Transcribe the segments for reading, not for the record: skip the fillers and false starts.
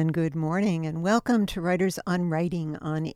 and good morning, and welcome to Writers on Writing on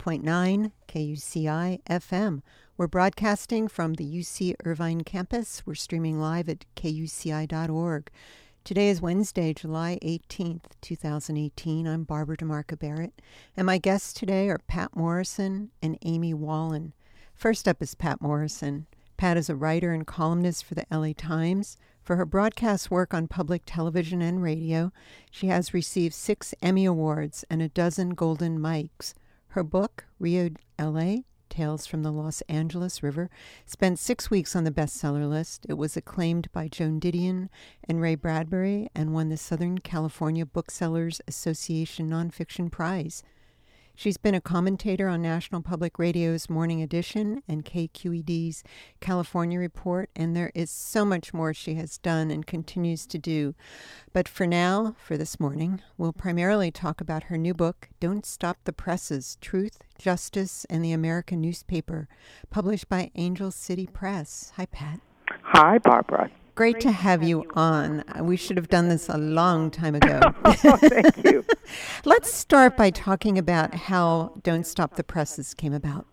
88.9 KUCI FM. We're broadcasting from the UC Irvine campus. We're streaming live at kuci.org. Today is Wednesday, July 18th, 2018. I'm Barbara DeMarco Barrett, and my guests today are Pat Morrison and Amy Wallin. First up is Pat Morrison. Pat is a writer and columnist for the LA Times. For her broadcast work on public television and radio, she has received 6 Emmy Awards and a dozen Golden Mikes. Her book, Rio LA, Tales from the Los Angeles River, spent 6 weeks on the bestseller list. It was acclaimed by Joan Didion and Ray Bradbury and won the Southern California Booksellers Association Nonfiction Prize. She's been a commentator on National Public Radio's Morning Edition and KQED's California Report, and there is so much more she has done and continues to do. But for now, for this morning, we'll primarily talk about her new book, Don't Stop the Presses, Truth, Justice, and the American Newspaper, published by Angel City Press. Hi, Pat. Hi, Barbara. Great to have you on. We should have done this a long time ago. Thank you. Let's start by talking about how Don't Stop the Presses came about.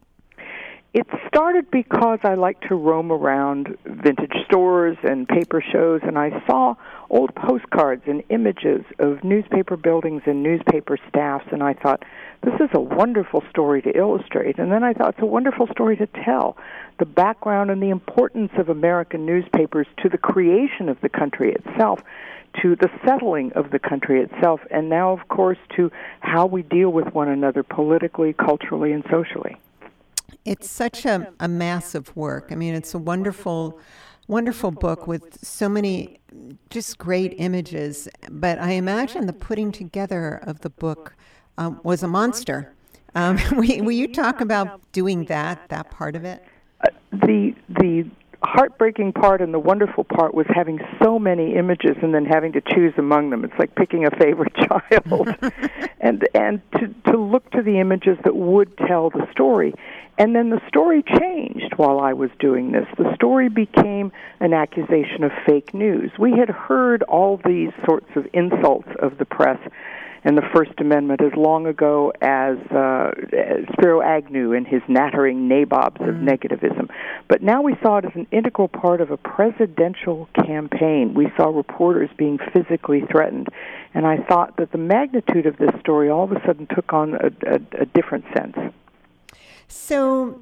It started because I like to roam around vintage stores and paper shows, and I saw old postcards and images of newspaper buildings and newspaper staffs, and I thought, this is a wonderful story to illustrate. And then I thought, it's a wonderful story to tell, the background and the importance of American newspapers to the creation of the country itself, to the settling of the country itself, and now, of course, to how we deal with one another politically, culturally, and socially. It's such a massive work. I mean, it's a wonderful book with so many just great images, but I imagine the putting together of the book was a monster. Will you talk about doing that part of it? The heartbreaking part and the wonderful part was having so many images and then having to choose among them. It's like picking a favorite child. and to look to the images that would tell the story. And then the story changed while I was doing this. The story became an accusation of fake news. We had heard all these sorts of insults of the press and the First Amendment as long ago as Spiro Agnew and his nattering nabobs of negativism. But now we saw it as an integral part of a presidential campaign. We saw reporters being physically threatened. And I thought that the magnitude of this story all of a sudden took on a different sense. So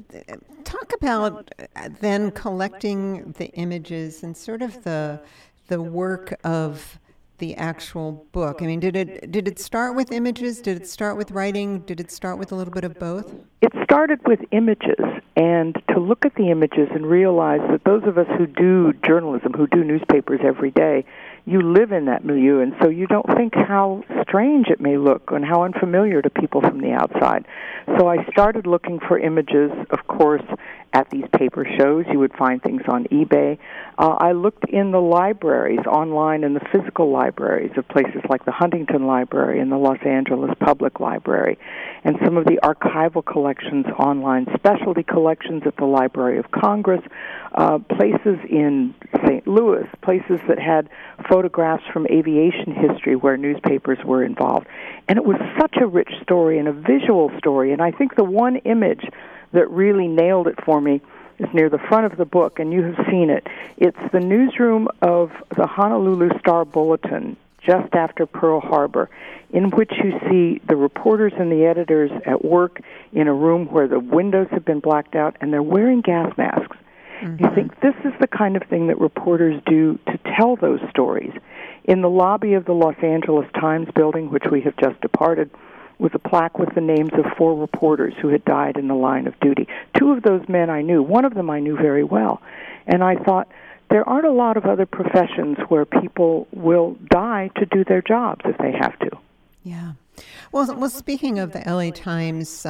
talk about then collecting the images and sort of the work of the actual book. I mean, did it start with images? Did it start with writing? Did it start with a little bit of both? It started with images, and to look at the images and realize that those of us who do journalism, who do newspapers every day, you live in that milieu, and so you don't think how strange it may look and how unfamiliar to people from the outside. So I started looking for images, of course, at these paper shows. You would find things on eBay. I looked in the libraries, online in the physical libraries of places like the Huntington Library and the Los Angeles Public Library, and some of the archival collections online, specialty collections at the Library of Congress, places in St. Louis, places that had photographs from aviation history where newspapers were involved. And it was such a rich story and a visual story, and I think the one image that really nailed it for me is near the front of the book, and you have seen it. It's the newsroom of the Honolulu Star-Bulletin just after Pearl Harbor, in which you see the reporters and the editors at work in a room where the windows have been blacked out, and they're wearing gas masks. Mm-hmm. You think this is the kind of thing that reporters do to tell those stories. In the lobby of the Los Angeles Times building, which we have just departed, was a plaque with the names of 4 reporters who had died in the line of duty. 2 of those men I knew. One of them I knew very well. And I thought, there aren't a lot of other professions where people will die to do their jobs if they have to. Yeah. Well, speaking of the LA Times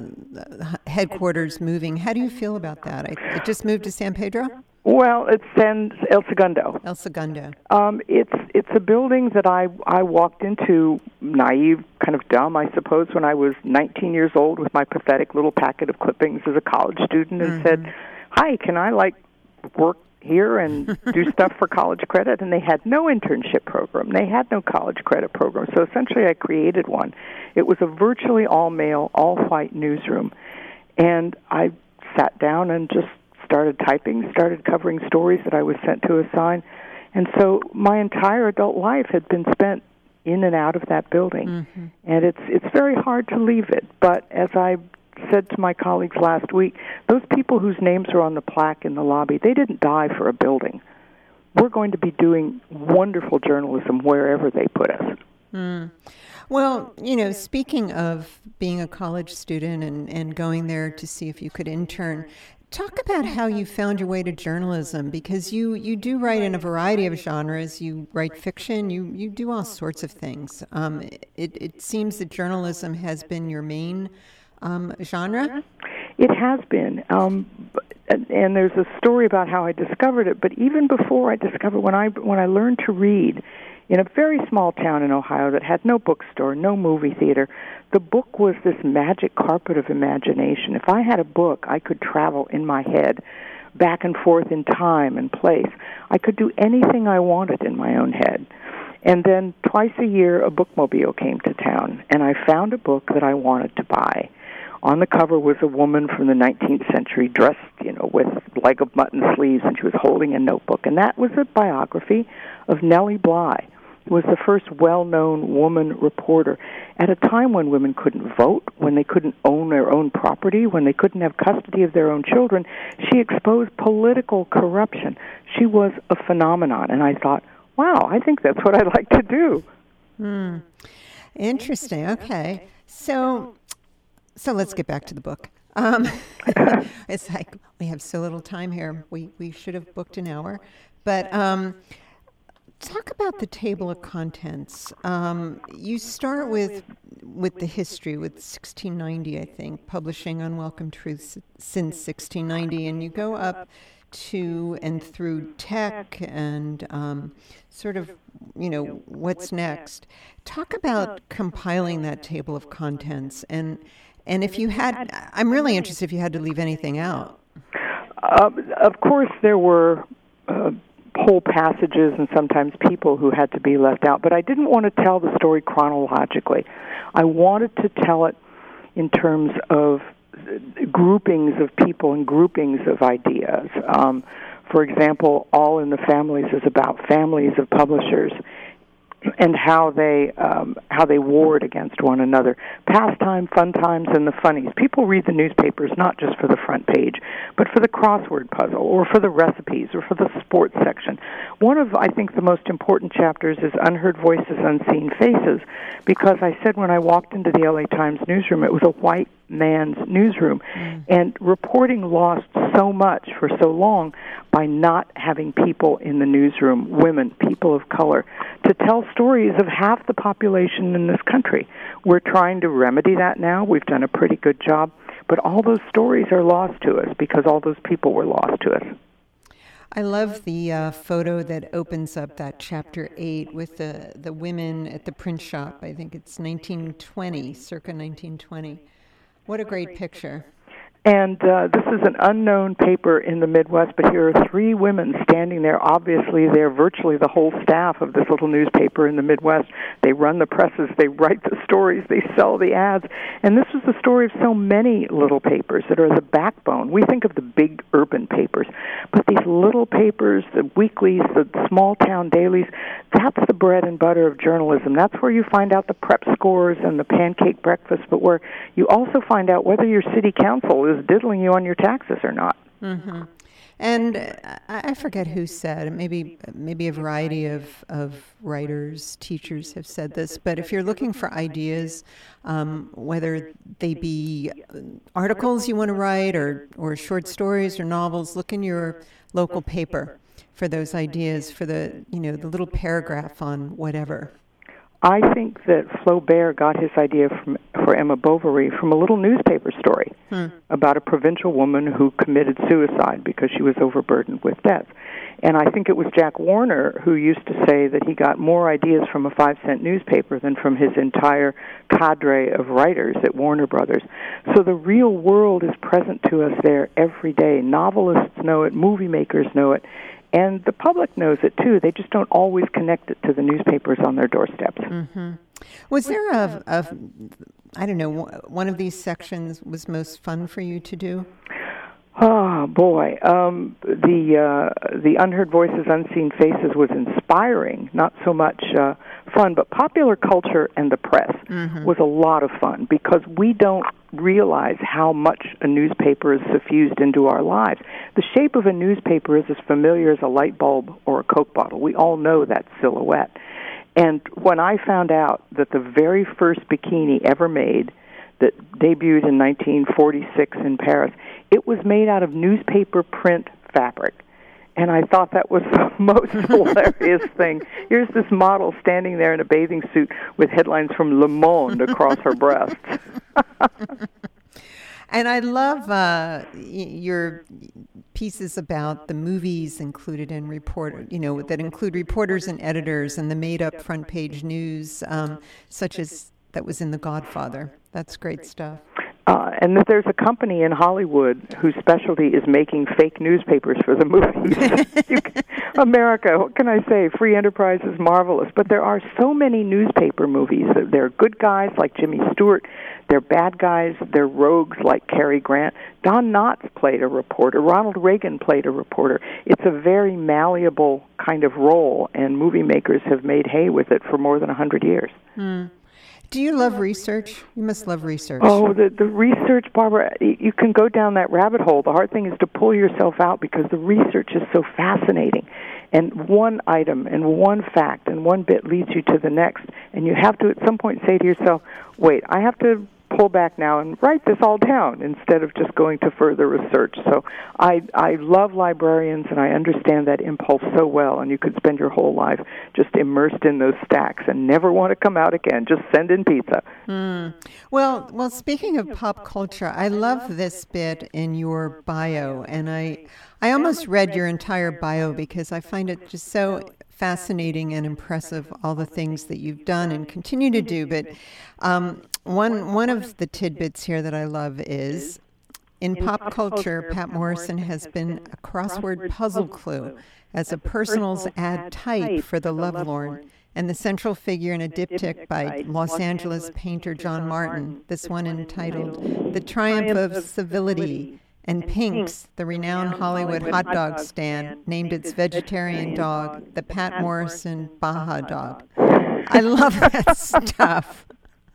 headquarters moving, how do you feel about that? It just moved to San Pedro? Well, it's El Segundo. El Segundo. It's a building that I walked into, naive, kind of dumb, I suppose, when I was 19 years old with my pathetic little packet of clippings as a college student, and said, "Hi, can I work here and do stuff for college credit, and they had no internship program. They had no college credit program. So essentially I created one. It was a virtually all-male, all-white newsroom. And I sat down and just started typing, started covering stories that I was sent to assign. And so my entire adult life had been spent in and out of that building. Mm-hmm. And it's very hard to leave it. But as I said to my colleagues last week, those people whose names are on the plaque in the lobby, they didn't die for a building. We're going to be doing wonderful journalism wherever they put us. Mm. Well, speaking of being a college student and going there to see if you could intern, talk about how you found your way to journalism, because you do write in a variety of genres. You write fiction, you do all sorts of things. It seems that journalism has been your main genre? It has been. And there's a story about how I discovered it, but even before I discovered, when I learned to read in a very small town in Ohio that had no bookstore, no movie theater, the book was this magic carpet of imagination. If I had a book, I could travel in my head back and forth in time and place. I could do anything I wanted in my own head. And then twice a year, a bookmobile came to town, and I found a book that I wanted to buy. On the cover was a woman from the 19th century dressed, with leg of mutton sleeves, and she was holding a notebook. And that was a biography of Nellie Bly, who was the first well-known woman reporter at a time when women couldn't vote, when they couldn't own their own property, when they couldn't have custody of their own children. She exposed political corruption. She was a phenomenon. And I thought, wow, I think that's what I'd like to do. Interesting. Okay. So let's get back to the book. It's like we have so little time here. We should have booked an hour. But talk about the table of contents. You start with the history, with 1690, I think, publishing Unwelcome Truths since 1690, and you go up to and through tech and sort of, what's next. Talk about compiling that table of contents, and if you had, I'm really interested if you had to leave anything out. Of course, there were whole passages and sometimes people who had to be left out, but I didn't want to tell the story chronologically. I wanted to tell it in terms of groupings of people and groupings of ideas. For example, All in the Families is about families of publishers and how they warred against one another. Pastime, fun times, and the funnies. People read the newspapers not just for the front page, but for the crossword puzzle, or for the recipes, or for the sports section. One of, I think, the most important chapters is Unheard Voices, Unseen Faces, because I said when I walked into the LA Times newsroom, it was a white man's newsroom, and reporting lost so much for so long by not having people in the newsroom, women, people of color, to tell stories of half the population in this country. We're trying to remedy that now. We've done a pretty good job, but all those stories are lost to us because all those people were lost to us. I love the photo that opens up that chapter 8 with the women at the print shop. I think it's 1920, circa 1920. What a great picture. And this is an unknown paper in the Midwest, but here are 3 women standing there. Obviously, they're virtually the whole staff of this little newspaper in the Midwest. They run the presses, they write the stories, they sell the ads. And this was the story of so many little papers that are the backbone. We think of the big urban papers, but these little papers, the weeklies, the small-town dailies, that's the bread and butter of journalism. That's where you find out the prep scores and the pancake breakfast, but where you also find out whether your city council is diddling you on your taxes or not. Mm-hmm. And I forget who said, maybe a variety of writers, teachers have said this, but if you're looking for ideas, whether they be articles you want to write or short stories or novels, look in your local paper for those ideas, for the little paragraph on whatever. I think that Flaubert got his idea for Emma Bovary from a little newspaper story about a provincial woman who committed suicide because she was overburdened with debts. And I think it was Jack Warner who used to say that he got more ideas from a 5-cent newspaper than from his entire cadre of writers at Warner Brothers. So the real world is present to us there every day. Novelists know it, movie makers know it, And the public knows it, too. They just don't always connect it to the newspapers on their doorsteps. Mm-hmm. Was there I don't know, one of these sections was most fun for you to do? Oh, boy. The Unheard Voices, Unseen Faces was inspiring, not so much fun, but popular culture and the press was a lot of fun because we don't realize how much a newspaper is suffused into our lives. The shape of a newspaper is as familiar as a light bulb or a Coke bottle. We all know that silhouette. And when I found out that the very first bikini ever made that debuted in 1946 in Paris, it was made out of newspaper print fabric. And I thought that was the most hilarious thing. Here's this model standing there in a bathing suit with headlines from Le Monde across her breasts. And I love your pieces about the movies included in that include reporters and editors and the made-up front page news, such as that was in The Godfather. That's great stuff. And that there's a company in Hollywood whose specialty is making fake newspapers for the movies. America, what can I say? Free enterprise is marvelous. But there are so many newspaper movies. There are good guys like Jimmy Stewart. They're bad guys. They're rogues like Cary Grant. Don Knotts played a reporter. Ronald Reagan played a reporter. It's a very malleable kind of role, and movie makers have made hay with it for more than 100 years. Mm. Do you love research? You must love research. Oh, the research, Barbara, you can go down that rabbit hole. The hard thing is to pull yourself out because the research is so fascinating. And one item and one fact and one bit leads you to the next. And you have to at some point say to yourself, wait, I have to pull back now and write this all down instead of just going to further research. So I love librarians, and I understand that impulse so well, and you could spend your whole life just immersed in those stacks and never want to come out again. Just send in pizza. Well, speaking of pop culture, I love this bit in your bio, and I almost read your entire bio because I find it just so fascinating and impressive, all the things that you've done and continue to do. But one of the tidbits here that I love is, in pop culture, Pat Morrison has been a crossword puzzle clue as a personals ad type for the lovelorn, and the central figure in a diptych by Los Angeles painter John Martin, this one entitled The Triumph of Civility. And Pink's, the renowned Hollywood hot dog stand, named its vegetarian dog the Pat Morrison Baja Dog. I love that stuff.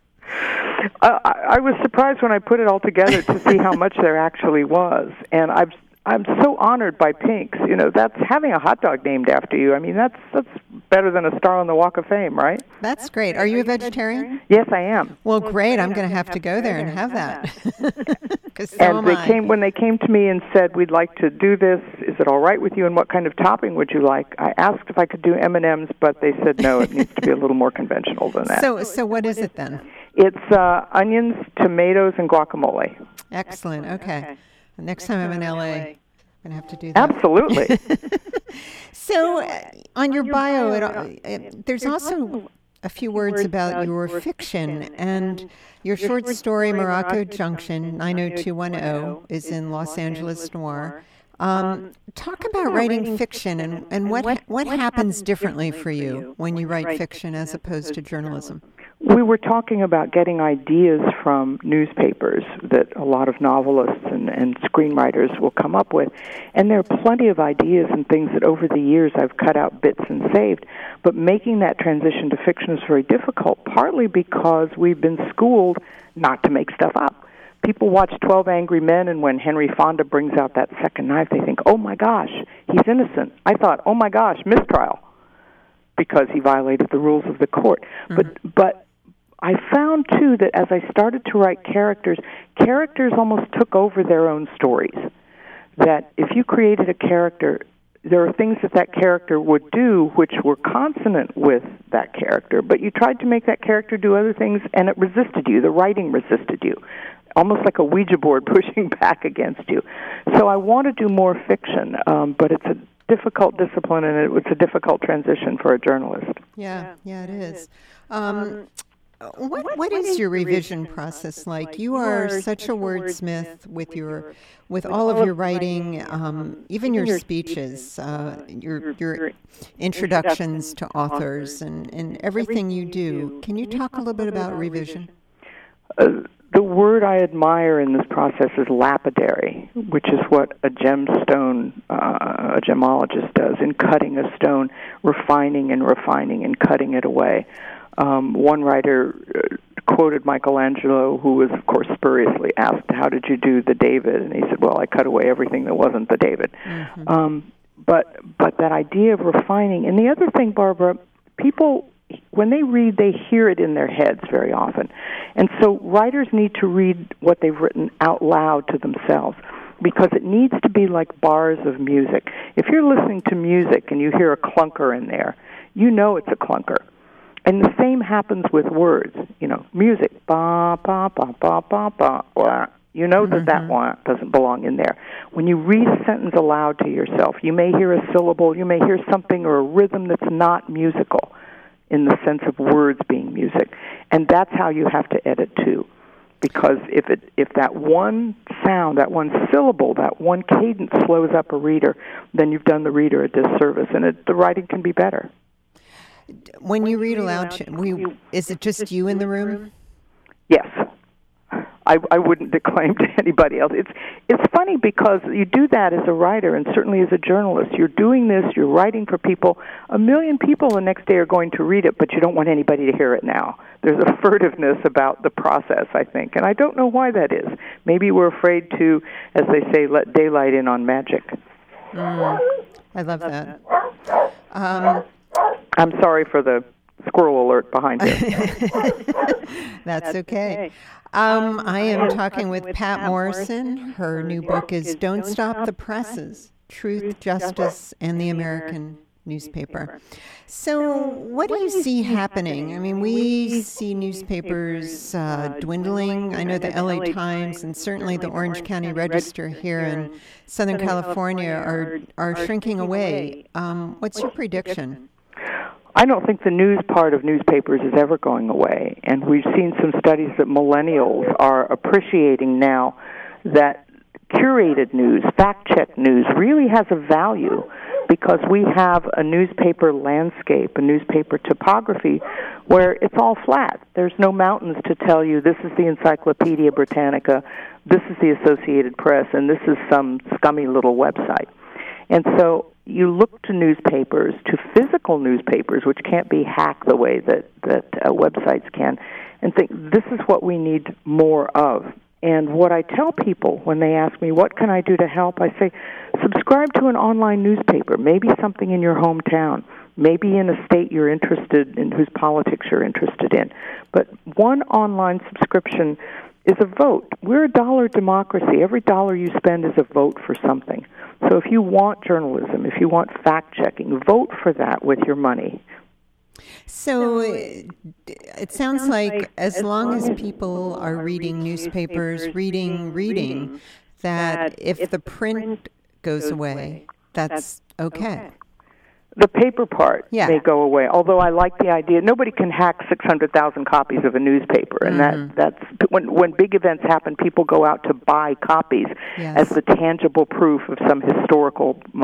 I was surprised when I put it all together to see how much there actually was, and I'm so honored by Pink's. You know, that's having a hot dog named after you. I mean, that's better than a star on the Walk of Fame, right? That's great. Are you a vegetarian? Yes, I am. Well, great. I'm going to have to go there and have that. And when they came to me and said, we'd like to do this, is it all right with you, and what kind of topping would you like? I asked if I could do M&Ms, but they said no, it needs to be a little more conventional than that. So what is it then? It's onions, tomatoes, and guacamole. Excellent. Okay. Next time I'm in LA, I'm going to have to do that. Absolutely. So on your bio, there's also a few words about your fiction, and your short story, Morocco Junction, 90210, is in Los Angeles Noir. Talk about writing fiction and what happens differently for you when you write fiction as opposed to journalism. We were talking about getting ideas from newspapers that a lot of novelists and screenwriters will come up with. And there are plenty of ideas and things that over the years I've cut out bits and saved. But making that transition to fiction is very difficult, partly because we've been schooled not to make stuff up. People watch 12 Angry Men, and when Henry Fonda brings out that second knife, they think, oh my gosh, he's innocent. I thought, oh my gosh, mistrial, because he violated the rules of the court. Mm-hmm. But I found, too, that as I started to write characters almost took over their own stories. That if you created a character, there are things that character would do which were consonant with that character, but you tried to make that character do other things, and it resisted you. The writing resisted you, almost like a Ouija board pushing back against you. So I want to do more fiction, but it's a difficult discipline, and it's a difficult transition for a journalist. Yeah, it is. What is your revision process like? You are such a wordsmith with all of your writing, even your speeches, your introductions to authors, and everything you do. Can you talk a little bit about revision? The word I admire in this process is lapidary, which is what a gemologist does in cutting a stone, refining and cutting it away. One writer quoted Michelangelo, who was, of course, spuriously asked, "How did you do the David?" And he said, "Well, I cut away everything that wasn't the David." Mm-hmm. But that idea of refining, and the other thing, Barbara, people, when they read, they hear it in their heads very often. And so writers need to read what they've written out loud to themselves, because it needs to be like bars of music. If you're listening to music and you hear a clunker in there, you know it's a clunker. And the same happens with words. Music, ba, ba, ba, ba, ba, ba, wah. You know that wah doesn't belong in there. When you read a sentence aloud to yourself, you may hear a syllable, you may hear something or a rhythm that's not musical in the sense of words being music. And that's how you have to edit too. Because if that one sound, that one syllable, that one cadence slows up a reader, then you've done the reader a disservice, and the writing can be better. When you read aloud, is it just you in the room? Yes. I wouldn't declaim to anybody else. It's funny because you do that as a writer and certainly as a journalist. You're doing this, you're writing for people. 1 million people the next day are going to read it, but you don't want anybody to hear it now. There's a furtiveness about the process, I think, and I don't know why that is. Maybe we're afraid to, as they say, let daylight in on magic. I love that. I'm sorry for the squirrel alert behind you. That's okay. I am talking with Pat Morrison. Her new book is Don't Stop the Presses, Truth, Justice, and the American Newspaper. So what do you see happening? I mean, we see newspapers dwindling. I know the LA Times and certainly the Orange County Register here in Southern California are shrinking away. What's your prediction? I don't think the news part of newspapers is ever going away, and we've seen some studies that millennials are appreciating now that curated news, fact-checked news, really has a value because we have a newspaper landscape, a newspaper topography where it's all flat. There's no mountains to tell you this is the Encyclopedia Britannica, this is the Associated Press, and this is some scummy little website. And so you look to newspapers, to physical newspapers, which can't be hacked the way that websites can, and think this is what we need more of. And what I tell people when they ask me, what can I do to help? I say, subscribe to an online newspaper, maybe something in your hometown, maybe in a state you're interested in, whose politics you're interested in. But one online subscription is a vote. We're a dollar democracy. Every dollar you spend is a vote for something. So if you want journalism, if you want fact-checking, vote for that with your money. So it sounds like as long as people are reading newspapers, reading, that if the print goes away, that's okay. The paper part may go away, although I like the idea. Nobody can hack 600,000 copies of a newspaper, and that's when big events happen, people go out to buy copies as the tangible proof of some historic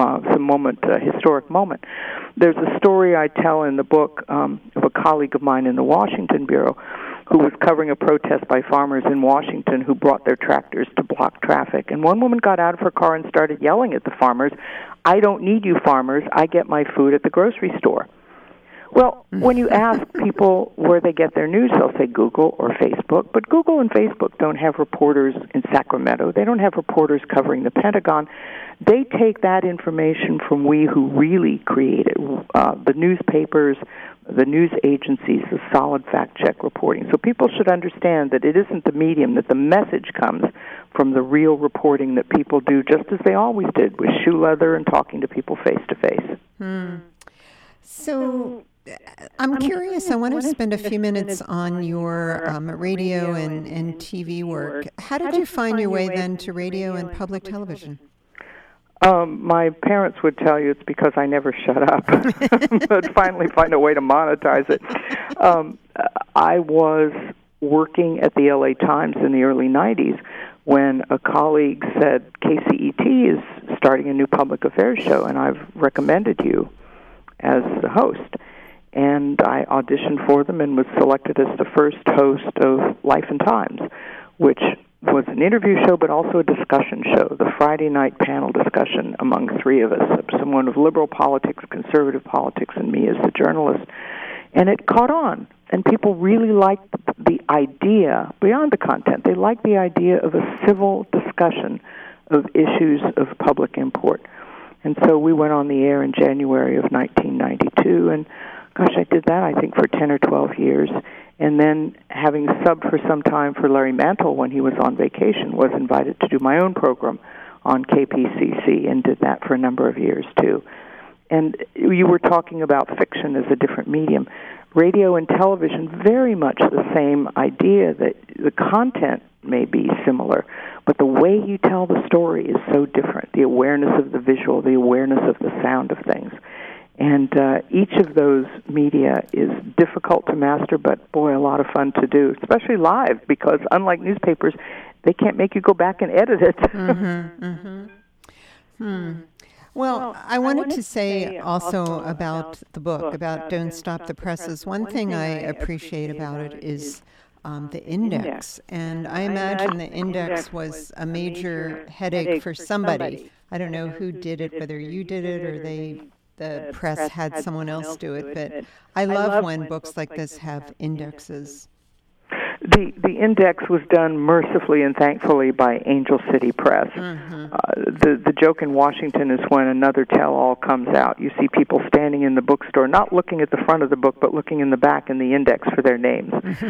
moment. There's a story I tell in the book of a colleague of mine in the Washington Bureau who was covering a protest by farmers in Washington who brought their tractors to block traffic. And one woman got out of her car and started yelling at the farmers, "I don't need you farmers, I get my food at the grocery store." Well, when you ask people where they get their news, they'll say Google or Facebook. But Google and Facebook don't have reporters in Sacramento. They don't have reporters covering the Pentagon. They take that information from we who really create it, the newspapers, the news agencies, the solid fact-check reporting. So people should understand that it isn't the medium, that the message comes from the real reporting that people do, just as they always did, with shoe leather and talking to people face-to-face. So I'm curious. I want to spend a few minutes on your radio and TV work. How did you find your way then to radio and public television? My parents would tell you it's because I never shut up, but finally find a way to monetize it. I was working at the LA Times in the early 90s when a colleague said, KCET is starting a new public affairs show, and I've recommended you as the host. And I auditioned for them and was selected as the first host of Life and Times, which was an interview show but also a discussion show, the Friday night panel discussion among three of us, someone of liberal politics, conservative politics, and me as the journalist. And it caught on, and people really liked the idea, beyond the content, they liked the idea of a civil discussion of issues of public import. And so we went on the air in January of 1992, and gosh, I did that, I think, for 10 or 12 years. And then, having subbed for some time for Larry Mantle when he was on vacation, was invited to do my own program on KPCC and did that for a number of years, too. And you were talking about fiction as a different medium. Radio and television, very much the same idea that the content may be similar, but the way you tell the story is so different. The awareness of the visual, the awareness of the sound of things. And each of those media is difficult to master, but, boy, a lot of fun to do, especially live, because unlike newspapers, they can't make you go back and edit it. Well, I wanted to say also about the book, about Don't Stop the Presses. One thing I appreciate about it is the index. And I imagine the index was a major headache for somebody. I don't know who did it, whether you did it or the press had someone else do it, but I love when books like this have indexes. The index was done mercifully and thankfully by Angel City Press. The joke in Washington is when another tell-all comes out, you see people standing in the bookstore, not looking at the front of the book, but looking in the back in the index for their names.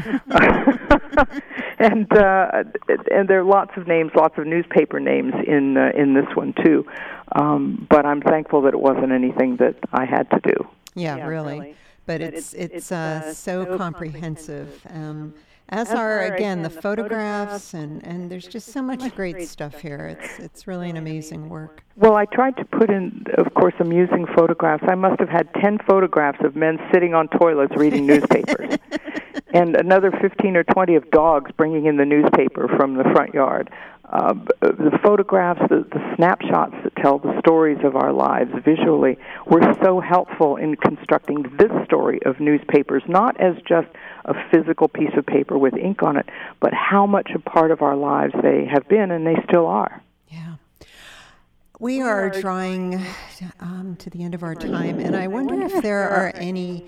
And there are lots of names, lots of newspaper names in this one too. But I'm thankful that it wasn't anything that I had to do. Yeah, really. But it's so comprehensive. As are, again, the photographs, and there's just so much great stuff here. It's really an amazing work. Well, I tried to put in, of course, amusing photographs. I must have had 10 photographs of men sitting on toilets reading newspapers, and another 15 or 20 of dogs bringing in the newspaper from the front yard. The photographs, the snapshots that tell the stories of our lives visually were so helpful in constructing this story of newspapers, not as just a physical piece of paper with ink on it, but how much a part of our lives they have been and they still are. Yeah. We are drawing to the end of our time, and I wonder if there are any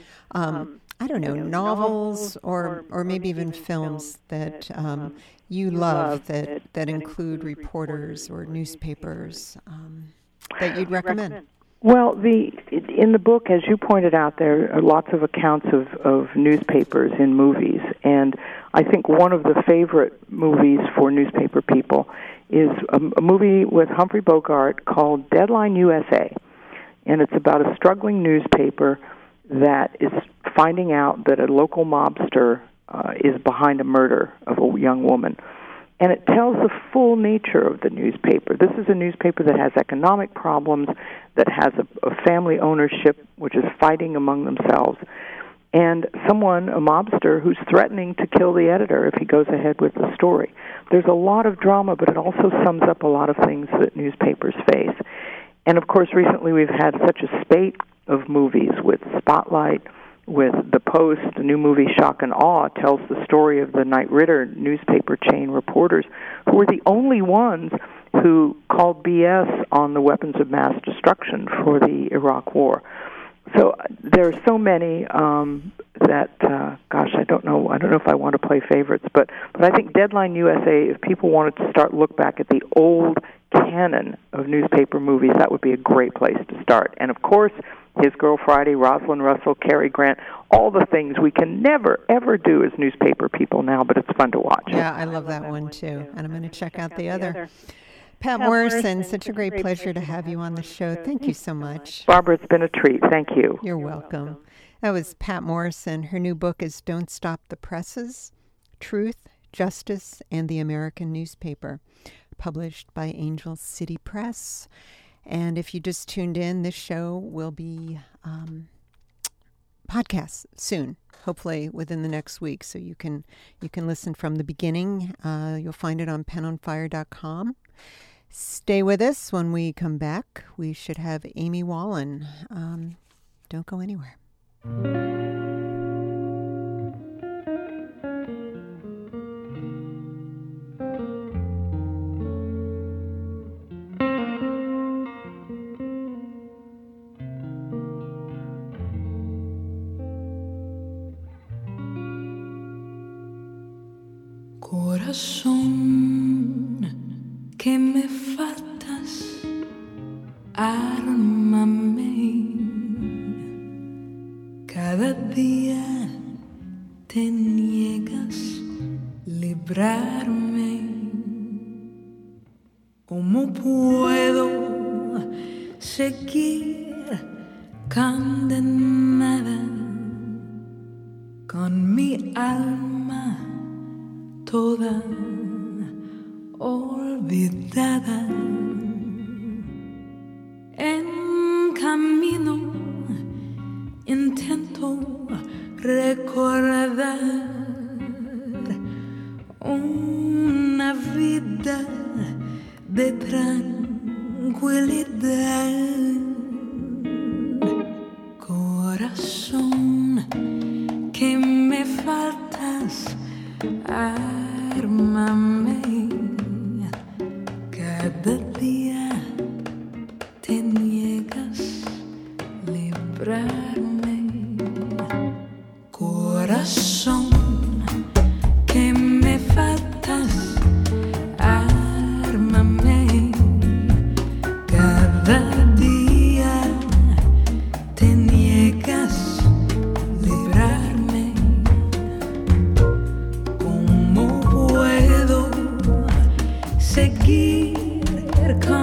novels or maybe even films that you love that include reporters or newspapers that you'd recommend. Well, in the book, as you pointed out, there are lots of accounts of newspapers in movies, and I think one of the favorite movies for newspaper people is a movie with Humphrey Bogart called Deadline USA, and it's about a struggling newspaper that is finding out that a local mobster is behind a murder of a young woman. And it tells the full nature of the newspaper. This is a newspaper that has economic problems, that has a family ownership, which is fighting among themselves, and a mobster, who's threatening to kill the editor if he goes ahead with the story. There's a lot of drama, but it also sums up a lot of things that newspapers face. And, of course, recently we've had such a spate of movies with Spotlight, with The Post. The new movie Shock and Awe tells the story of the Knight Ridder newspaper chain reporters who were the only ones who called BS on the weapons of mass destruction for the Iraq War. So there are so many that, I don't know if I want to play favorites, but I think Deadline USA, if people wanted to look back at the old canon of newspaper movies, that would be a great place to start. And, of course, His Girl Friday, Rosalind Russell, Cary Grant, all the things we can never, ever do as newspaper people now, but it's fun to watch. Yeah, I love that one, too. And I'm going to check out the other. Pat Morrison, such a great pleasure to have you on the show. Thank you so much. Barbara, it's been a treat. Thank you. You're welcome. That was Pat Morrison. Her new book is Don't Stop the Presses, Truth, Justice, and the American Newspaper, published by Angel City Press. And if you just tuned in, this show will be podcast soon, hopefully within the next week. So you can listen from the beginning. You'll find it on penonfire.com. Stay with us. When we come back, we should have Amy Wallen. Don't go anywhere. Corazón, que me faltas, ármame. Cada día te niegas librarme. ¿Cómo puedo seguir condenada con mi alma toda olvidada? En camino intento recordar una vida de tranquilidad. Corazón, que me faltas, ármame. Cada día te niegas librarme. Corazón, que me faltas, ármame. Cada día te niegas librarme. ¿Cómo puedo seguir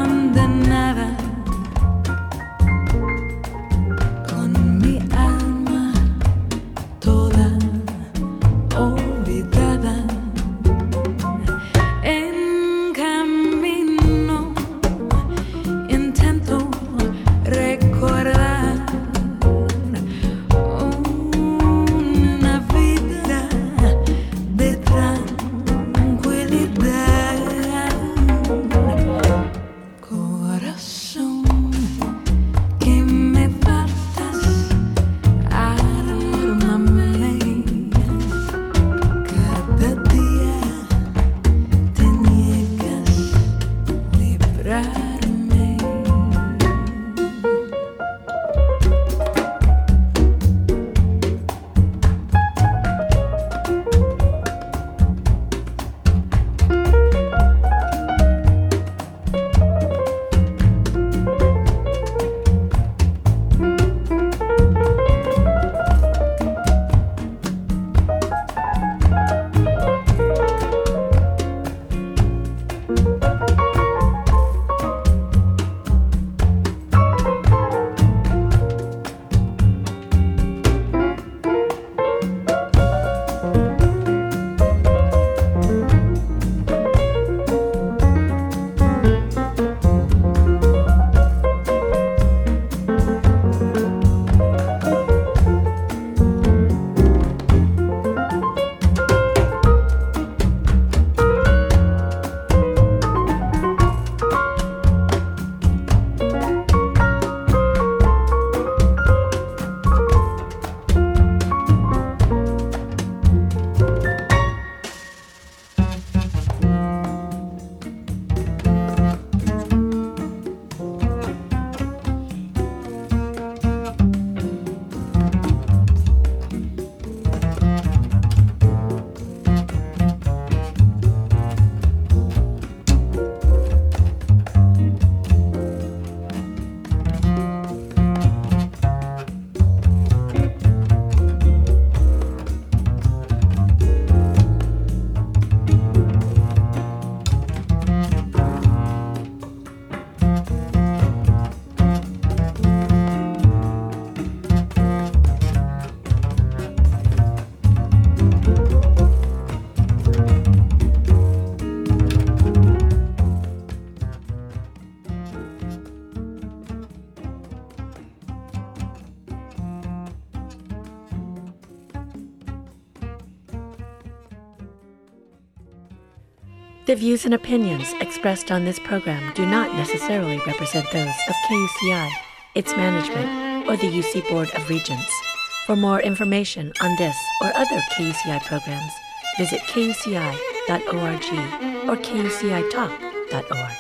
The views and opinions expressed on this program do not necessarily represent those of KUCI, its management, or the UC Board of Regents. For more information on this or other KUCI programs, visit kuci.org or kucitalk.org.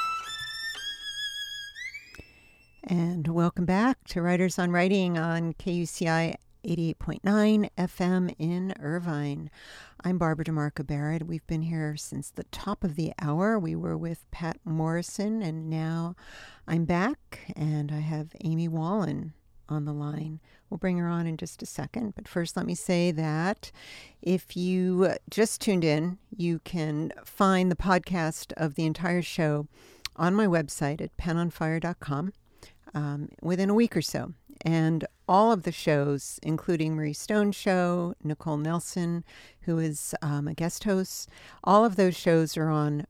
And welcome back to Writers on Writing on KUCI 88.9 FM in Irvine. I'm Barbara DeMarco Barrett. We've been here since the top of the hour. We were with Pat Morrison, and now I'm back, and I have Amy Wallen on the line. We'll bring her on in just a second. But first, let me say that if you just tuned in, you can find the podcast of the entire show on my website at penonfire.com within a week or so. And all of the shows, including Marie Stone's show, Nicole Nelson, who is a guest host, all of those shows are on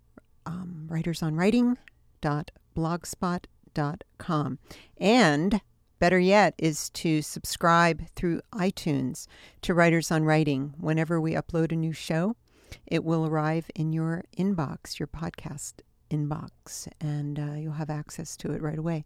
writersonwriting.blogspot.com. And better yet is to subscribe through iTunes to Writers on Writing. Whenever we upload a new show, it will arrive in your inbox, your podcast inbox, and you'll have access to it right away.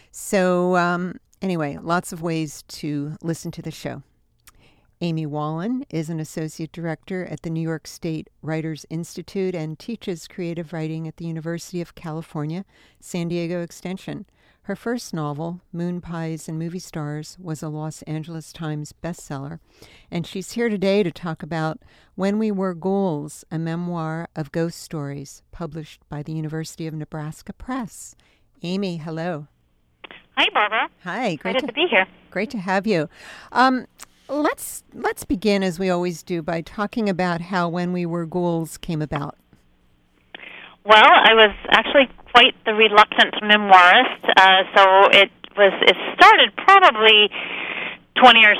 So anyway, lots of ways to listen to the show. Amy Wallen is an associate director at the New York State Writers Institute and teaches creative writing at the University of California, San Diego Extension. Her first novel, Moon Pies and Movie Stars, was a Los Angeles Times bestseller, and she's here today to talk about When We Were Ghouls, a memoir of ghost stories, published by the University of Nebraska Press. Amy, hello. Hi, Barbara. Hi. Great to be here. Great to have you. Let's begin, as we always do, by talking about how When We Were Ghouls came about. Well, I was actually quite the reluctant memoirist, so it started probably 20 years,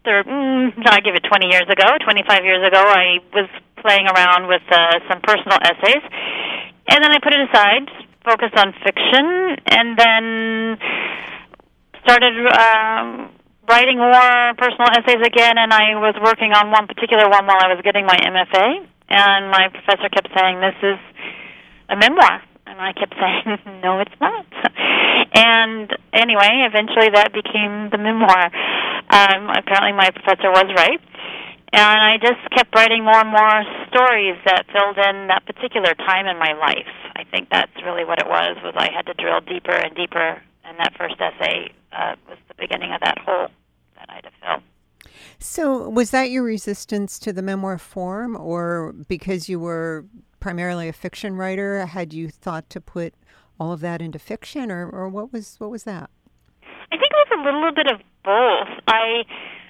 I give it 20 years ago, 25 years ago. I was playing around with some personal essays, and then I put it aside, focused on fiction, and then started writing more personal essays again, and I was working on one particular one while I was getting my MFA, and my professor kept saying, "This is a memoir." And I kept saying, "No, it's not." And anyway, eventually that became the memoir. Apparently my professor was right. And I just kept writing more and more stories that filled in that particular time in my life. I think that's really what it was I had to drill deeper and deeper, and that first essay was the beginning of that hole that I had to fill. So was that your resistance to the memoir form, or because you were primarily a fiction writer, had you thought to put all of that into fiction, or what was that? I think it was a little bit of both. I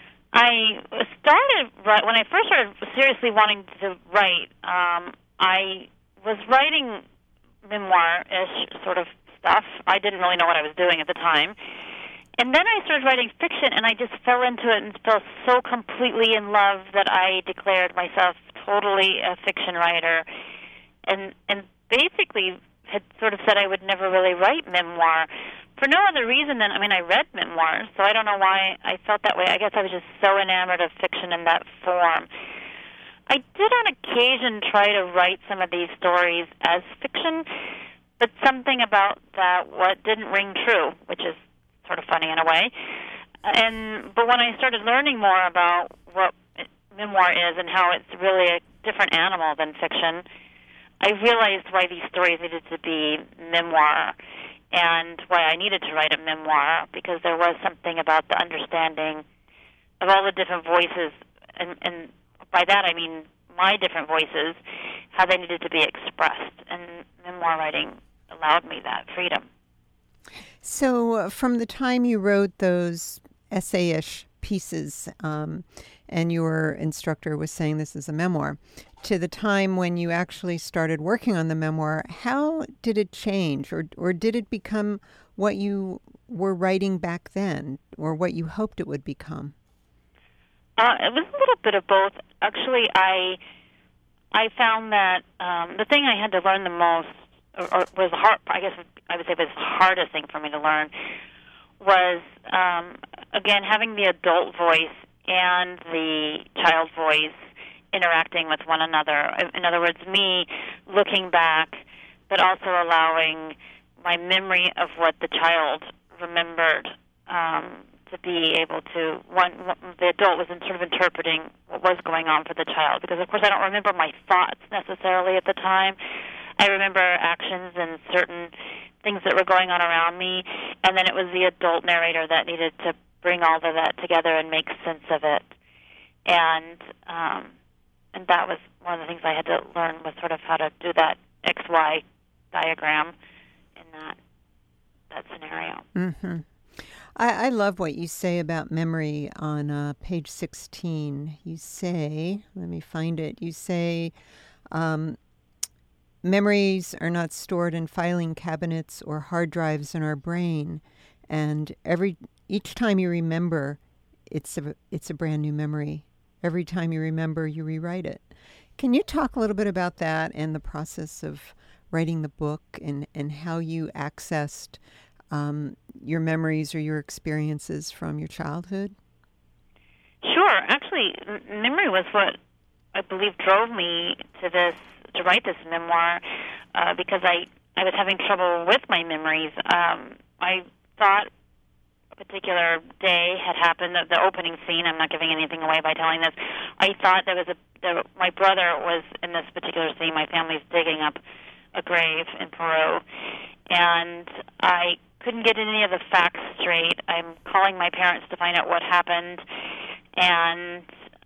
started when I first started seriously wanting to write. I was writing memoir-ish sort of stuff. I didn't really know what I was doing at the time. And then I started writing fiction, and I just fell into it and fell so completely in love that I declared myself totally a fiction writer, and basically had sort of said I would never really write memoir for no other reason than, I read memoirs, so I don't know why I felt that way. I guess I was just so enamored of fiction in that form. I did on occasion try to write some of these stories as fiction, but something about that didn't ring true, which is sort of funny in a way. But when I started learning more about what memoir is and how it's really a different animal than fiction, I realized why these stories needed to be memoir and why I needed to write a memoir, because there was something about the understanding of all the different voices, and by that I mean my different voices, how they needed to be expressed, and memoir writing allowed me that freedom. So from the time you wrote those essay-ish pieces, and your instructor was saying this is a memoir, to the time when you actually started working on the memoir, how did it change, or did it become what you were writing back then, or what you hoped it would become? It was a little bit of both. Actually, I found that the thing I had to learn the most, or was hard, I guess I would say was the hardest thing for me to learn, was, again, having the adult voice and the child voice, interacting with one another. In other words, me looking back, but also allowing my memory of what the child remembered to be able to, the adult was sort of interpreting what was going on for the child. Because, of course, I don't remember my thoughts necessarily at the time. I remember actions and certain things that were going on around me, and then it was the adult narrator that needed to bring all of that together and make sense of it. And that was one of the things I had to learn, was sort of how to do that XY diagram in that scenario. Mm-hmm. I love what you say about memory on page 16. You say, let me find it, you say, memories are not stored in filing cabinets or hard drives in our brain, and each time you remember, it's a brand new memory. Every time you remember, you rewrite it. Can you talk a little bit about that and the process of writing the book and how you accessed your memories or your experiences from your childhood? Sure. Actually, memory was what I believe drove me to write this memoir, because I was having trouble with my memories. I thought a particular day had happened, the opening scene. I'm not giving anything away by telling this. I thought my brother was in this particular scene. My family's digging up a grave in Peru, and I couldn't get any of the facts straight. I'm calling my parents to find out what happened, and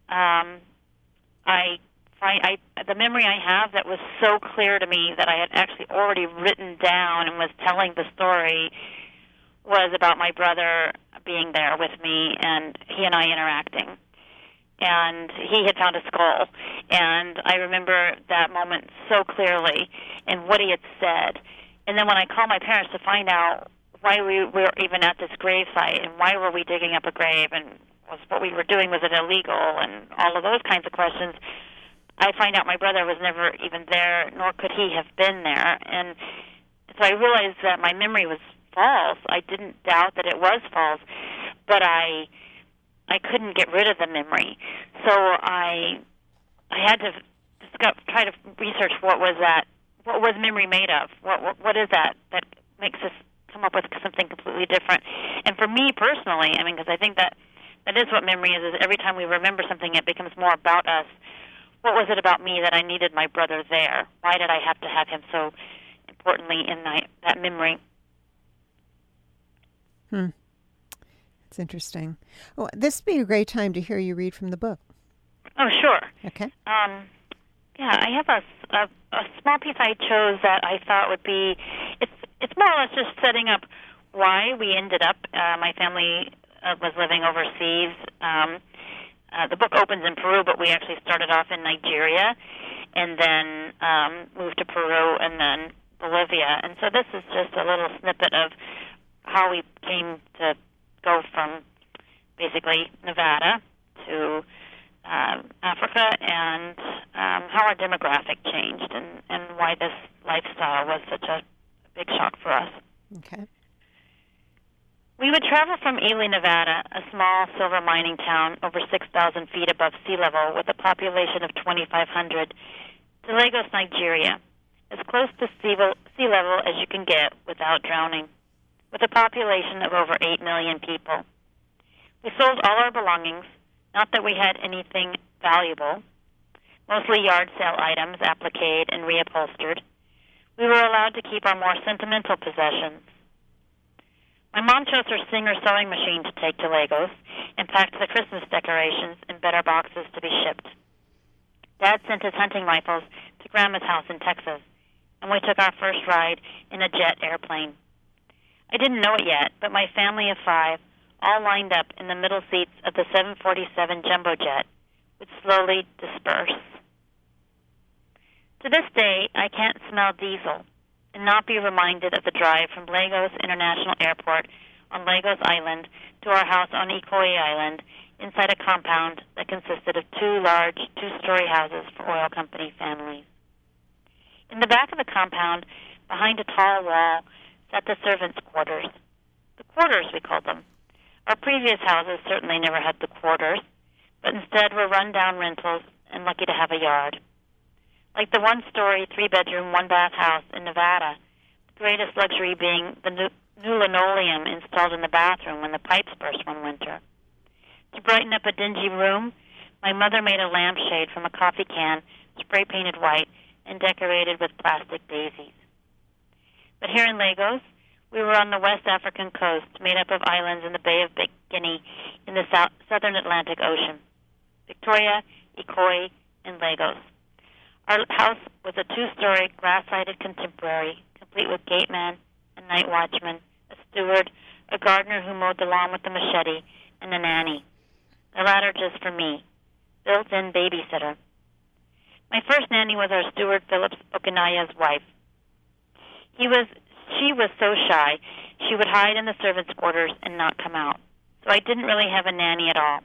the memory I have that was so clear to me that I had actually already written down and was telling the story was about my brother being there with me and he and I interacting. And he had found a skull. And I remember that moment so clearly and what he had said. And then when I called my parents to find out why we were even at this grave site and why were we digging up a grave and was what we were doing, was it illegal, and all of those kinds of questions, I find out my brother was never even there, nor could he have been there. And so I realized that my memory was false. I didn't doubt that it was false, but I couldn't get rid of the memory. So I had to try to research what was memory made of? What is that makes us come up with something completely different? And for me personally, I mean, because I think that is what memory is every time we remember something, it becomes more about us. What was it about me that I needed my brother there? Why did I have to have him so importantly in that memory? That's interesting. Well, this would be a great time to hear you read from the book. Oh, sure. Okay. Yeah, I have a small piece I chose that I thought would be, it's more or less just setting up why we ended up, my family was living overseas. The book opens in Peru, but we actually started off in Nigeria and then moved to Peru and then Bolivia. And so this is just a little snippet of how we came to go from basically Nevada to Africa, and how our demographic changed and why this lifestyle was such a big shock for us. Okay. We would travel from Ely, Nevada, a small silver mining town over 6,000 feet above sea level with a population of 2,500, to Lagos, Nigeria, as close to sea level as you can get without drowning, with a population of over 8 million people. We sold all our belongings, not that we had anything valuable, mostly yard sale items, appliqued and reupholstered. We were allowed to keep our more sentimental possessions. My mom chose her Singer sewing machine to take to Lagos and packed the Christmas decorations in better boxes to be shipped. Dad sent his hunting rifles to Grandma's house in Texas, and we took our first ride in a jet airplane. I didn't know it yet, but my family of 5, all lined up in the middle seats of the 747 jumbo jet, would slowly disperse. To this day, I can't smell diesel and not be reminded of the drive from Lagos International Airport on Lagos Island to our house on Ikoyi Island inside a compound that consisted of 2 large 2-story houses for oil company families. In the back of the compound, behind a tall wall, sat the servants' quarters. The quarters, we called them. Our previous houses certainly never had the quarters, but instead were run-down rentals and lucky to have a yard. Like the one-story, 3-bedroom, 1-bath house in Nevada, the greatest luxury being the new linoleum installed in the bathroom when the pipes burst one winter. To brighten up a dingy room, my mother made a lampshade from a coffee can, spray-painted white, and decorated with plastic daisies. But here in Lagos, we were on the West African coast, made up of islands in the Bay of Guinea in the southern Atlantic Ocean. Victoria, Ikoyi, and Lagos. Our house was a 2-story, grass-sided contemporary, complete with gateman, a night watchman, a steward, a gardener who mowed the lawn with a machete, and a nanny. The latter just for me. Built-in babysitter. My first nanny was our steward, Phillips Okinaya's wife. She was so shy, she would hide in the servants' quarters and not come out. So I didn't really have a nanny at all.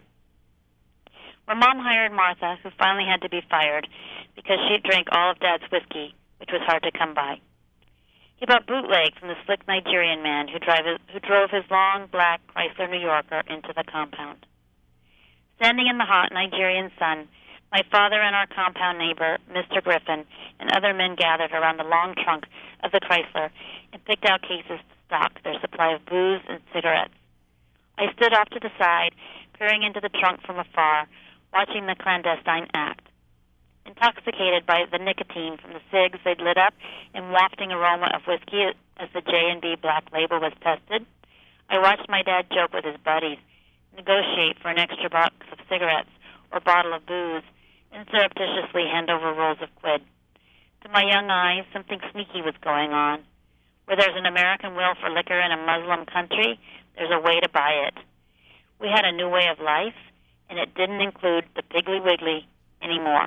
When Mom hired Martha, who finally had to be fired because she drank all of Dad's whiskey, which was hard to come by. He bought bootleg from the slick Nigerian man who drove his long, black Chrysler New Yorker into the compound. Standing in the hot Nigerian sun, my father and our compound neighbor, Mr. Griffin, and other men gathered around the long trunk of the Chrysler and picked out cases to stock their supply of booze and cigarettes. I stood off to the side, peering into the trunk from afar, watching the clandestine act. Intoxicated by the nicotine from the cigs they'd lit up and wafting aroma of whiskey as the J&B Black Label was tested, I watched my dad joke with his buddies, negotiate for an extra box of cigarettes or bottle of booze, and surreptitiously hand over rolls of quid. To my young eyes, something sneaky was going on. Where there's an American will for liquor in a Muslim country, there's a way to buy it. We had a new way of life, and it didn't include the Piggly Wiggly anymore.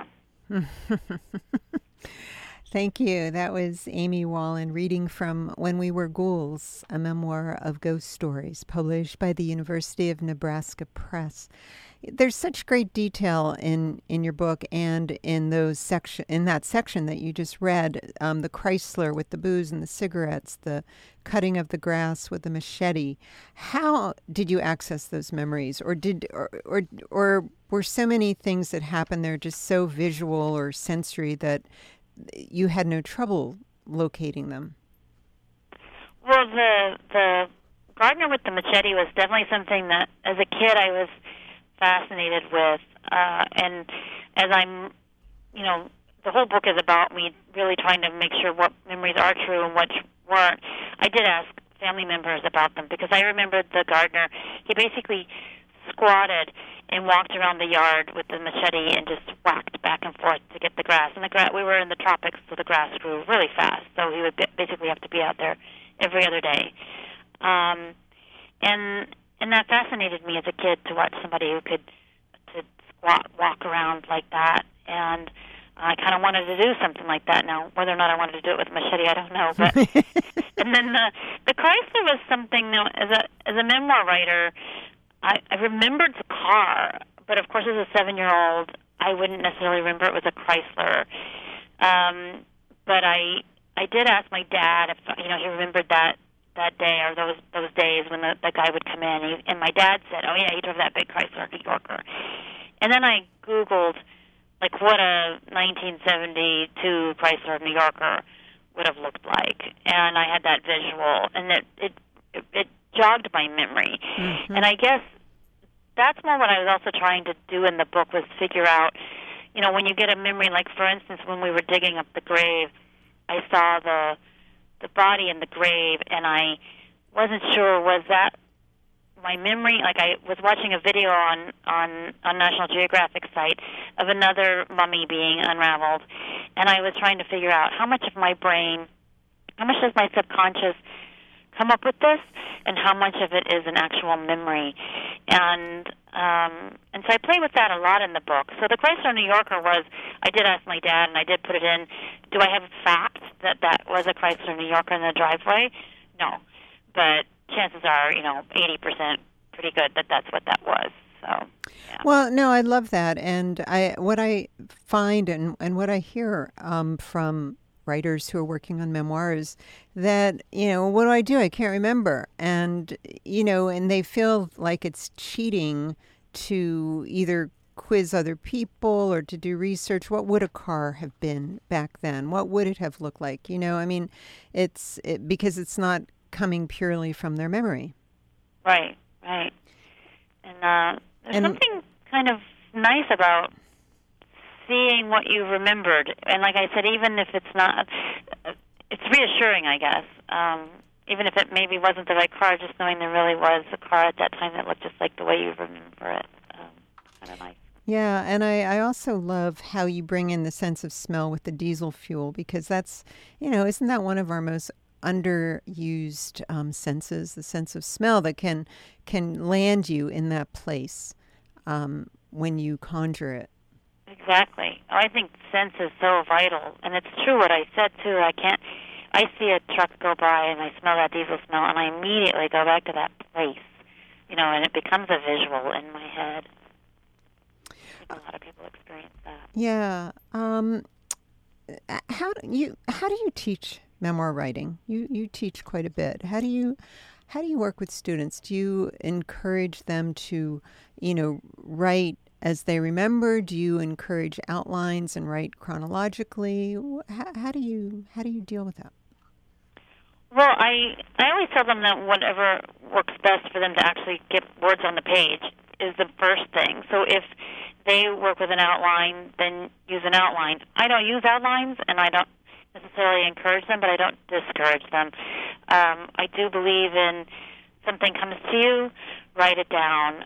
Thank you. That was Amy Wallen reading from When We Were Ghouls, a memoir of ghost stories published by the University of Nebraska Press. There's such great detail in your book and in that section that you just read, the Chrysler with the booze and the cigarettes, the cutting of the grass with the machete. How did you access those memories, or were so many things that happened there just so visual or sensory that you had no trouble locating them? Well, the gardener with the machete was definitely something that, as a kid, I was fascinated with, and as I'm, the whole book is about me really trying to make sure what memories are true and which weren't. I did ask family members about them because I remembered the gardener. He basically squatted and walked around the yard with the machete and just whacked back and forth to get the grass. And we were in the tropics, so the grass grew really fast. So he would basically have to be out there every other day. And that fascinated me as a kid to watch somebody who could squat, walk around like that. And I kind of wanted to do something like that. Now, whether or not I wanted to do it with a machete, I don't know. But and then the Chrysler was something. As a memoir writer, I remembered the car, but of course, as a 7-year-old, I wouldn't necessarily remember it was a Chrysler. But I did ask my dad if he remembered that day or those days when the guy would come in, and my dad said, "Oh yeah, he drove that big Chrysler New Yorker." And then I Googled what a 1972 Chrysler New Yorker would have looked like, and I had that visual, and it jogged my memory. Mm-hmm. And I guess that's more what I was also trying to do in the book, was figure out, when you get a memory, like for instance when we were digging up the grave, I saw the body in the grave, and I wasn't sure, was that my memory? Like, I was watching a video on National Geographic site of another mummy being unraveled, and I was trying to figure out how much of my brain, how much does my subconscious come up with this, and how much of it is an actual memory. And so I play with that a lot in the book. So the Chrysler New Yorker I did ask my dad, and I did put it in, do I have facts that was a Chrysler New Yorker in the driveway? No. But chances are, 80% pretty good that's what that was. So, yeah. Well, no, I love that. And what I find and what I hear from writers who are working on memoirs, that, what do I do? I can't remember. And, and they feel like it's cheating to either quiz other people or to do research, what would a car have been back then? What would it have looked like? I mean, because it's not coming purely from their memory. Right. And there's something kind of nice about seeing what you remembered. And like I said, even if it's not, it's reassuring, I guess. Even if it maybe wasn't the right car, just knowing there really was a car at that time that looked just like the way you remember it. Kind of nice. Yeah, and I also love how you bring in the sense of smell with the diesel fuel, because that's, isn't that one of our most underused senses, the sense of smell that can land you in that place when you conjure it. Exactly. I think sense is so vital, and it's true what I said too. I see a truck go by and I smell that diesel smell, and I immediately go back to that place, and it becomes a visual in my head. I think a lot of people experience that. Yeah. How do you teach memoir writing? You teach quite a bit. How do you work with students? Do you encourage them to, write as they remember? Do you encourage outlines and write chronologically? How do you deal with that? Well, I always tell them that whatever works best for them to actually get words on the page is the first thing. So if they work with an outline, then use an outline. I don't use outlines, and I don't necessarily encourage them, but I don't discourage them. I do believe in something comes to you, write it down,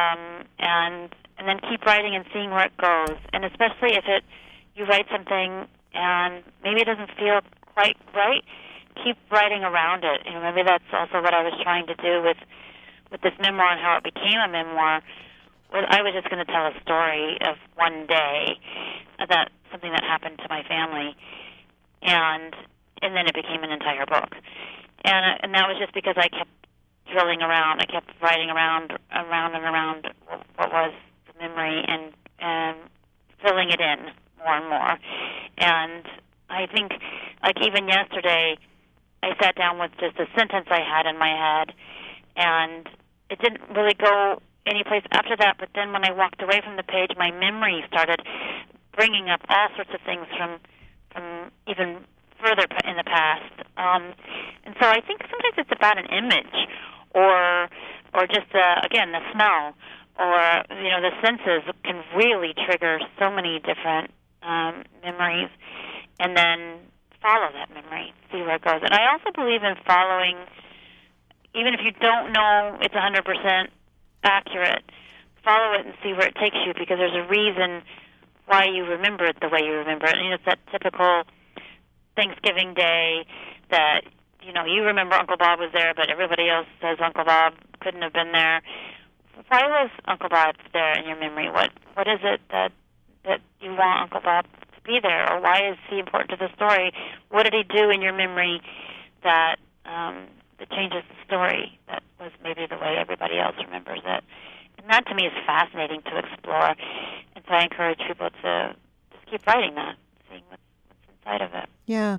and then keep writing and seeing where it goes. And especially if you write something and maybe it doesn't feel quite right, keep writing around it. Maybe that's also what I was trying to do with this memoir and how it became a memoir. I was just going to tell a story of one day about something that happened to my family, and then it became an entire book. And that was just because I kept drilling around. I kept writing around and around what was the memory and filling it in more and more. And I think, like even yesterday, I sat down with just a sentence I had in my head, and it didn't really go any place after that. But then when I walked away from the page, my memory started bringing up all sorts of things from even further in the past. And so I think sometimes it's about an image, or just again the smell, or the senses can really trigger so many different memories, and then follow that memory, see where it goes. And I also believe in following, even if you don't know it's 100% accurate, follow it and see where it takes you, because there's a reason why you remember it the way you remember it. And it's that typical Thanksgiving Day that, you remember Uncle Bob was there, but everybody else says Uncle Bob couldn't have been there. Why was Uncle Bob there in your memory? What is it that you want Uncle Bob to be there, or why is he important to the story? What did he do in your memory that changes the story that was maybe the way everybody else remembers it? And that to me is fascinating to explore. And so I encourage people to just keep writing that, seeing what's inside of it. Yeah.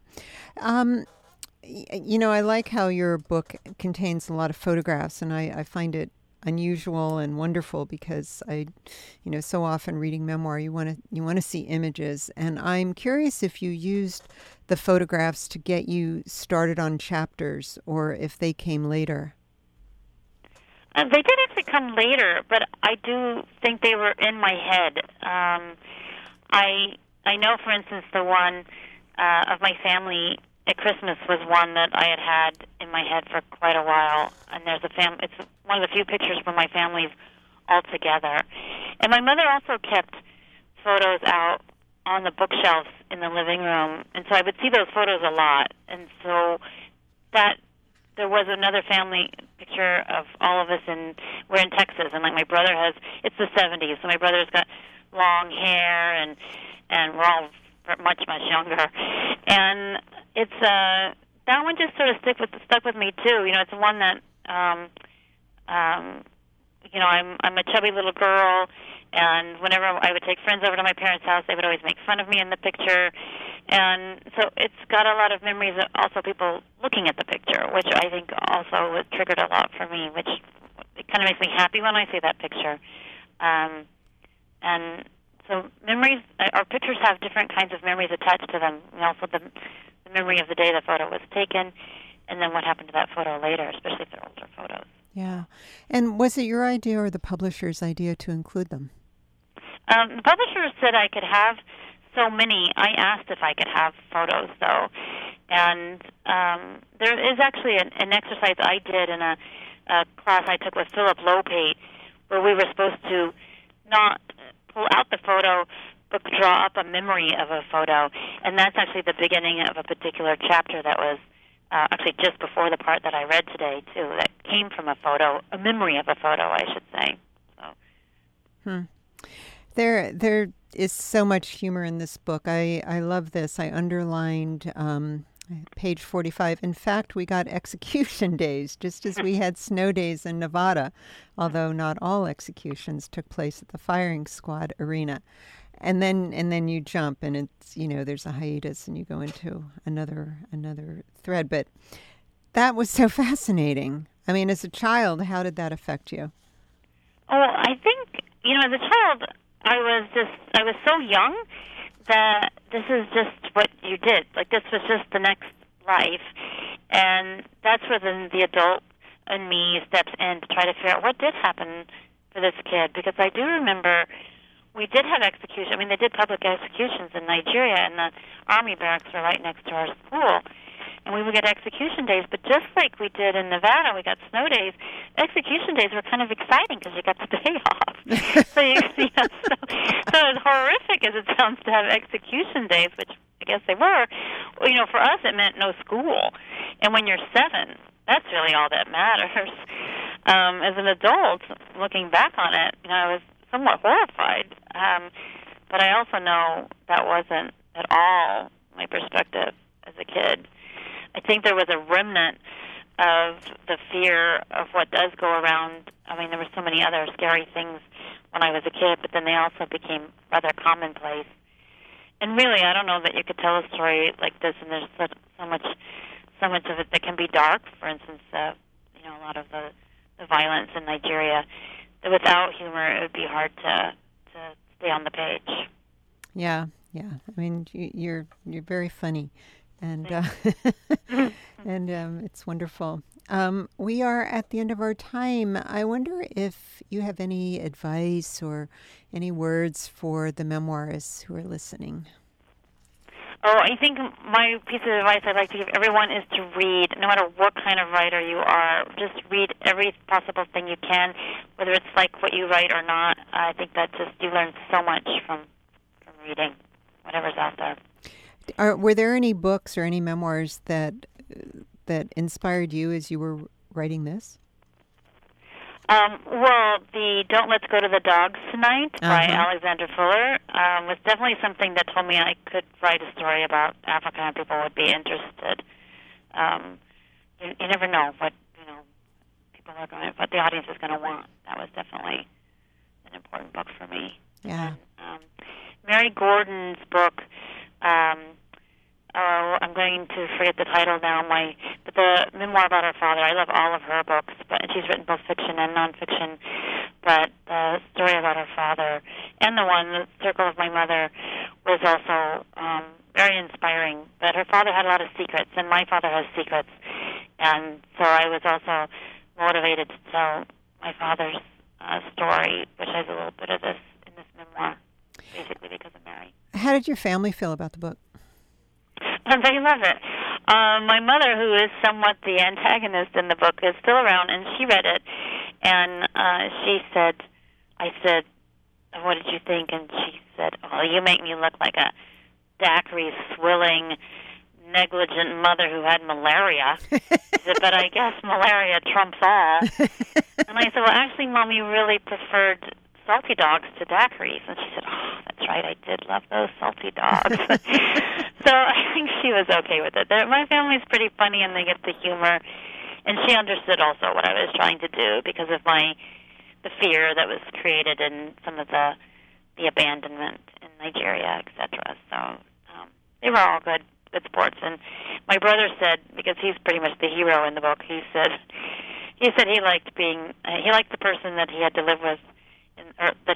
I like how your book contains a lot of photographs, and I find it unusual and wonderful, because I, so often reading memoir, you want to see images, and I'm curious if you used the photographs to get you started on chapters, or if they came later. They did actually come later, but I do think they were in my head. I know, for instance, the one of my family at Christmas was one that I had in my head for quite a while. And there's it's one of the few pictures where my family's all together. And my mother also kept photos out on the bookshelves in the living room, and so I would see those photos a lot. And so that there was another family picture of all of us, and we're in Texas, and like my brother it's the 70s, so my brother's got long hair, and we're all much younger. And it's that one just sort of stuck with me too. It's one that I'm a chubby little girl, and whenever I would take friends over to my parents' house, they would always make fun of me in the picture. And so it's got a lot of memories of also people looking at the picture, which I think also triggered a lot for me, which it kind of makes me happy when I see that picture. And so memories, our pictures have different kinds of memories attached to them. Also the memory of the day the photo was taken, and then what happened to that photo later, especially if they're older photos. Yeah. And was it your idea or the publisher's idea to include them? The publisher said I could have so many. I asked if I could have photos, though. And there is actually an exercise I did in a class I took with Philip Lopate, where we were supposed to not pull out the photo, but draw up a memory of a photo. And that's actually the beginning of a particular chapter that was actually just before the part that I read today, too, that came from a photo, a memory of a photo, I should say. So. There is so much humor in this book. I love this. I underlined page 45. In fact, we got execution days, just as we had snow days in Nevada, although not all executions took place at the firing squad arena. And then you jump, and it's, there's a hiatus, and you go into another thread. But that was so fascinating. I mean, as a child, how did that affect you? Oh, I think, as a child, I was so young that this is just what you did. Like, this was just the next life. And that's where the adult in me steps in to try to figure out what did happen for this kid. Because I do remember we did have executions. I mean, they did public executions in Nigeria, and the army barracks were right next to our school. And we would get execution days, but just like we did in Nevada, we got snow days. Execution days were kind of exciting because you got the day off. so as horrific as it sounds to have execution days, which I guess they were, for us it meant no school. And when you're 7, that's really all that matters. As an adult, looking back on it, I was somewhat horrified. But I also know that wasn't at all my perspective as a kid. I think there was a remnant of the fear of what does go around. I mean, there were so many other scary things when I was a kid, but then they also became rather commonplace. And really, I don't know that you could tell a story like this, and there's so much of it that can be dark. For instance, a lot of the violence in Nigeria. That without humor, it would be hard to stay on the page. Yeah. I mean, you're very funny. And it's wonderful. We are at the end of our time. I wonder if you have any advice or any words for the memoirists who are listening. Oh, I think my piece of advice I'd like to give everyone is to read, no matter what kind of writer you are. Just read every possible thing you can, whether it's like what you write or not. I think that you learn so much from reading whatever's out there. Were there any books or any memoirs that inspired you as you were writing this? Well, the Don't Let's Go to the Dogs Tonight by Alexander Fuller was definitely something that told me I could write a story about Africa and people would be interested. You never know what what the audience is going to want. That was definitely an important book for me. Yeah. And, Mary Gordon's book. I'm going to forget the title now. But the memoir about her father. I love all of her books, and she's written both fiction and nonfiction. But the story about her father and The Circle of My Mother, was also very inspiring. But her father had a lot of secrets, and my father has secrets, and so I was also motivated to tell my father's story, which has a little bit of this in this memoir, basically because of Mary. How did your family feel about the book? They love it. My mother, who is somewhat the antagonist in the book, is still around, and she read it. And I said, what did you think? And she said, oh, you make me look like a daiquiri swilling, negligent mother who had malaria. She said, but I guess malaria trumps all. And I said, well, actually, Mom, you really preferred salty dogs to daiquiris. And she said, oh, that's right, I did love those salty dogs. So I think she was okay with it. My family's pretty funny, and they get the humor. And she understood also what I was trying to do because of the fear that was created in some of the abandonment in Nigeria, etc. So they were all good sports. And my brother said, because he's pretty much the hero in the book, he said he liked the person that he had to live with, or that he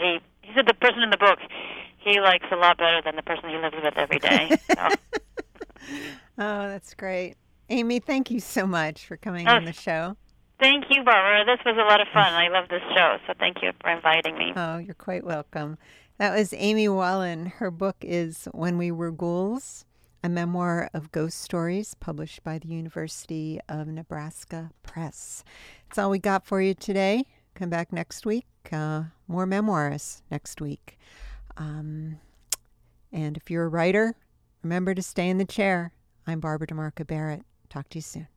he said the person in the book he likes a lot better than the person he lives with every day. So. Oh, that's great. Amy, thank you so much for coming on the show. Thank you, Barbara. This was a lot of fun. I love this show, so thank you for inviting me. Oh, you're quite welcome. That was Amy Wallin. Her book is When We Were Ghouls, a memoir of ghost stories published by the University of Nebraska Press. That's all we got for you today. Come back next week. More memoirs next week. And if you're a writer, remember to stay in the chair. I'm Barbara DeMarco Barrett. Talk to you soon.